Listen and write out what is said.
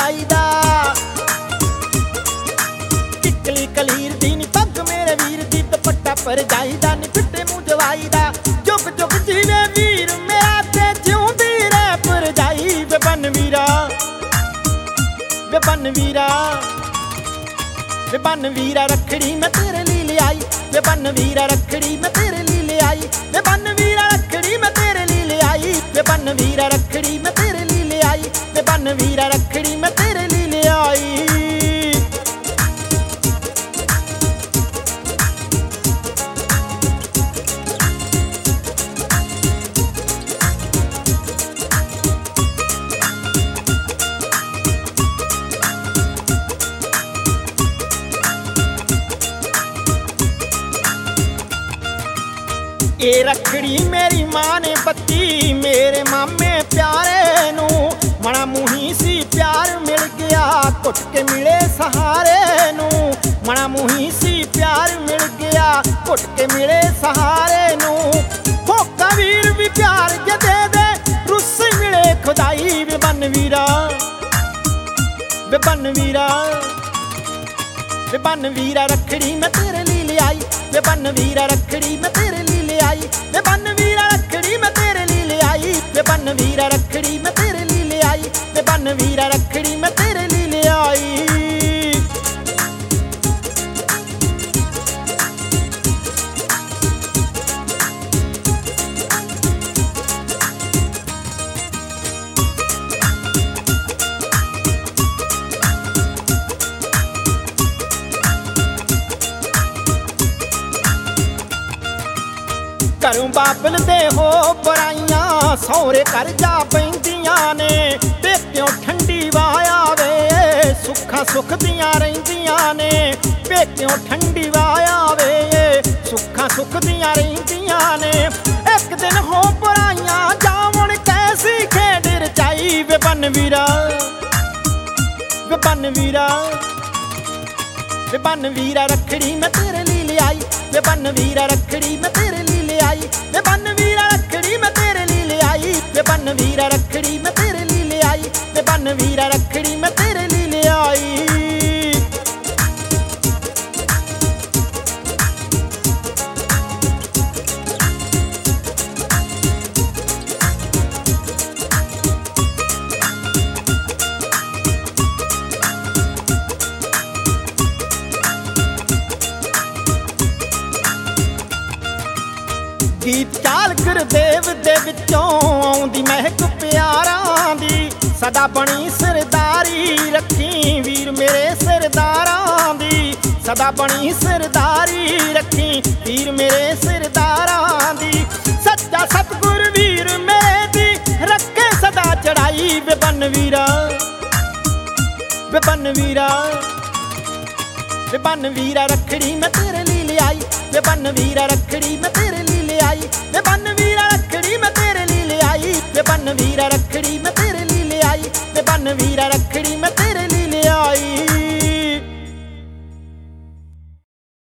ਜਾਈਦਾ। ਕਿੱਕਲੀ ਕਲੀਰ ਦੀ ਨੀ ਪੱਗ ਮੇਰੇ ਵੀਰ ਦੀ ਦੁਪੱਟਾ ਪਰ ਜਾਈਦਾ ਨੀ ਫਿੱਟੇ ਮੂੰਹ ਜਵਾਈ ਦਾ। ਜੁਗ ਜੁਗ ਜੀਵੇ ਵੀਰ ਮੇਰਾ ਤੇ ਜਿਉਂਦੀ ਰਹਿ ਭਰਜਾਈ ਵੇ ਬੰਨ ਵੀਰਾ ਵੇ ਬੰਨ ਵੀਰਾ ਵੇ ਬੰਨ ਵੀਰਾ ਰੱਖੜੀ ਮੈਂ ਤੇਰੇ ਲਈ ਲਿਆਈ ਵੇ ਬੰਨ ਵੀਰਾ ਰੱਖੜੀ ਮੈਂ ਤੇਰੇ ਲਈ ਲਿਆਈ ਵੇ ਬੰਨ ਵੀਰਾ ਰੱਖੜੀ ਮੈਂ ਤੇਰੇ ਲਈ ਲਿਆਈ ਵੇ ਬੰਨ ਵੀਰਾ ਰੱਖੜੀ ਮੈਂ ਤੇਰੇ ਲਈ ਲਿਆਈ ਵੇ ਬੰਨ ਵੀਰਾ ਰੱਖੜੀ ਮੈਂ ਤੇਰੇ ਲਈ ਲਿਆਈ। ਇਹ ਰੱਖੜੀ ਮੇਰੀ ਮਾਂ ਨੇ ਬੱਤੀ ਮੇਰੇ ਮਾਮੇ ਪਿਆਰੇ ਨੂੰ। ਮਣਾ ਮੂੰਹੀ ਸੀ ਪਿਆਰ ਮਿਲ ਗਿਆ ਘੁੱਟ ਕੇ ਮਿਲੇ ਸਹਾਰੇ ਨੂੰ। ਮਣਾ ਮੂੰਹੀ ਸੀ ਪਿਆਰ ਮਿਲ ਗਿਆ ਘੁੱਟ ਕੇ ਮਿਲੇ ਸਹਾਰੇ ਨੂੰ। ਹੋਕਾ ਵੀਰ ਵੀ ਪਿਆਰ ਜਦੇ ਦੇ ਰੁੱਸ ਮਿਲੇ ਖੁਦਾਈ ਵੇ ਬੰਨ ਵੀਰਾ ਵੇ ਬੰਨ ਵੀਰਾ ਵੇ ਬੰਨ ਵੀਰਾ ਰੱਖੜੀ ਮੈਂ ਤੇਰੇ ਲਈ ਲਿਆਈ ਵੇ ਬੰਨ ਵੀਰਾ ਰੱਖੜੀ ਮੈਂ ਤੇਰੇ ਲਈ ਲਿਆਈ ਵੇ ਬੰਨ ਵੀਰਾ ਰੱਖੜੀ ਮੈਂ ਤੇਰੇ ਲਈ ਲਿਆਈ ਵੇ ਬੰਨ ਵੀਰਾ ਰੱਖੜੀ ਮੈਂ ਤੇਰੇ ਲਈ ਲਿਆਈ ਵੇ ਬੰਨ ਵੀਰਾ ਰੱਖੜੀ ਮੈਂ ਤੇਰੇ ਲਈ ਲਿਆਈ। ਘਰੋਂ ਬਾਬਲ ਦੇ ਹੋ ਬੁਰਾਈਆਂ ਸਹੁਰੇ ਘਰ ਜਾ ਪੈਂਦੀਆਂ ਨੇ। ਪੇਕਿਓਂ ਠੰਡੀ ਵਾਹ ਆਵੇ ਸੁੱਖਾਂ ਸੁੱਖ ਦੀਆਂ ਰਹਿੰਦੀਆਂ ਨੇ। ਪੇਕਿਓਂ ਠੰਡੀ ਵਾਹ ਆਵੇ ਸੁੱਖਾਂ ਸੁੱਖ ਦੀਆਂ ਰਹਿੰਦੀਆਂ ਨੇ। ਇੱਕ ਦਿਨ ਹੋ ਬੁਰਾਈਆਂ ਜਾਵਣ ਕੈਸੀ ਖੇਡ ਰਚਾਈ ਵੇ ਬੰਨ ਵੀਰਾ ਵੇ ਬੰਨ ਵੀਰਾ ਵੇ ਬੰਨ ਵੀਰਾ ਰੱਖੜੀ ਮੈਂ ਤੇਰੇ ਲਈ ਲਿਆਈ ਵੇ ਬੰਨ ਵੀਰਾ ਰੱਖੜੀ ਮੈਂ ਤੇਰੇ ਲਈ ਲਿਆਈ ਵੇ ਬੰਨ ਵੀਰਾ ਰੱਖੜੀ ਮੈਂ ਤੇਰੇ ਲਈ ਲਿਆਈ ਵੇ ਬੰਨ ਵੀਰਾ ਰੱਖੜੀ ਮੈਂ ਤੇਰੇ ਲਈ ਲਿਆਈ ਵੇ ਬੰਨ ਵੀਰਾ ਰੱਖੜੀ ਮੈਂ ਤੇਰੇ ਲਈ ਲਿਆਈ। ਗੀਤ ਚਾਲ ਗੁਰਦੇਵ ਦੇ ਵਿੱਚੋਂ ਆਉਂਦੀ ਮਹਿਕ ਪਿਆਰਾਂ ਦੀ। ਸਦਾ ਬਣੀ ਸਰਦਾਰੀ ਰੱਖੀ ਵੀਰ ਮੇਰੇ ਸਰਦਾਰਾਂ ਦੀ। ਸਦਾ ਬਣੀ ਸਰਦਾਰੀ ਰੱਖੀ ਵੀਰ ਮੇਰੇ ਸਰਦਾਰਾਂ ਦੀ। ਸੱਚਾ ਸਤਿਗੁਰ ਵੀਰ ਮੇਰੇ ਦੀ ਰੱਖੇ ਸਦਾ ਚੜਾਈ ਵੇ ਬੰਨ ਵੀਰਾ ਵੇ ਬੰਨ ਵੀਰਾ ਵੇ ਬੰਨ ਵੀਰਾ ਰੱਖੜੀ ਮੈਂ ਤੇਰੇ ਲਈ ਲਿਆਈ ਵੇ ਬੰਨ ਵੀਰਾ ਰੱਖੜੀ ਮੈਂ ਤੇਰੇ ਲਈ ਲਿਆਈ ਵੇ ਬੰਨ ਵੀਰਾ ਰੱਖੜੀ ਮੈਂ ਤੇਰੇ ਲਈ ਲਿਆਈ ਵੇ ਬੰਨ ਵੀਰਾ ਰੱਖੜੀ ਮੈਂ ਤੇਰੇ ਲਈ ਲਿਆਈ ਵੇ ਬੰਨ ਵੀਰਾ ਰੱਖੜੀ ਮੈਂ